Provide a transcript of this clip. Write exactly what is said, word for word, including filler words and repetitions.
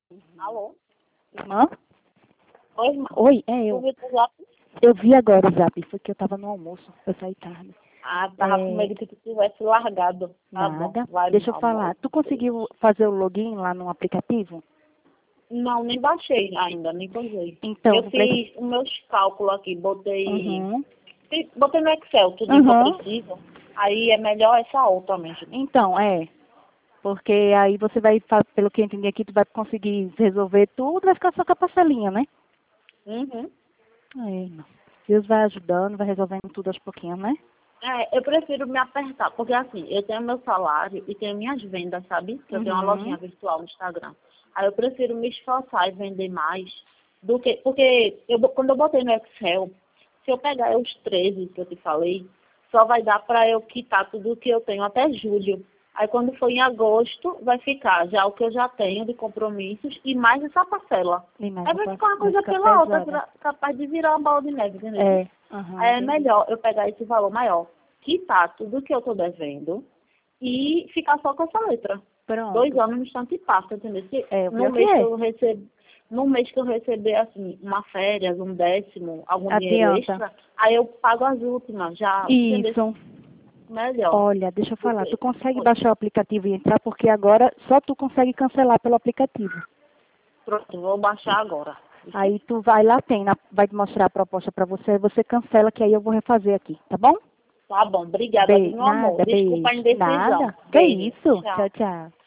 Alô? Irmã? Oi, irmã. Oi, é eu. Tu viu teu zap? Eu vi agora o zap, foi que eu tava no almoço, eu saí tarde. Ah, tava É, com medo que tu tivesse largado. Tá bom, Nada. vai, Deixa eu amor. falar, tu conseguiu fazer o login lá no aplicativo? Não, nem baixei ainda, nem coisei. Então, Eu vou pre- fiz os meus cálculos aqui, botei... Uhum. fi- Botei no Excel tudo que Uhum. eu preciso. Aí é melhor essa outra mesmo. Então, é. Porque aí você vai, fa- pelo que eu entendi aqui, tu vai conseguir resolver tudo, vai ficar só com a parcelinha, né? Uhum. É, irmã. Deus vai ajudando, vai resolvendo tudo aos pouquinhos, né? É, eu prefiro me apertar, porque assim, eu tenho meu salário e tenho minhas vendas, sabe? Que eu tenho uma lojinha Uhum. virtual no Instagram. Aí eu prefiro me esforçar e vender mais do que... Porque eu, bo- quando eu botei no Excel, se eu pegar os treze que eu te falei, só vai dar para eu quitar tudo que eu tenho até julho. Aí quando for em agosto, vai ficar já o que eu já tenho de compromissos e mais essa parcela. E mais Aí a vai par- ficar uma vai coisa ficar pela outra, pesada. pra- capaz de virar uma bola de neve, entendeu? É. Aham, Aí é entendi. melhor eu pegar esse valor maior, quitar tudo que eu estou devendo e ficar só com essa letra. Dois Pronto. anos no instante passa, entendeu? Se É, o no pior que mês que é. eu recebo, no mês que eu receber assim, uma férias, um décimo, algum dinheiro Adianta. extra, aí eu pago as últimas, já, entendeu? Isso. Melhor. Olha, deixa eu falar, tu Porque, consegue oi, baixar o aplicativo e entrar, porque agora só tu consegue cancelar pelo aplicativo. pronto, vou baixar agora. Aí tu vai lá, tem, na- vai te mostrar a proposta pra você, você cancela, que aí eu vou refazer aqui, tá bom? Tá bom, obrigada, Be viu, meu amor. nada, Desculpa a beijo. indecisão. Nada. Que Beijo. isso? Tchau. Tchau, tchau.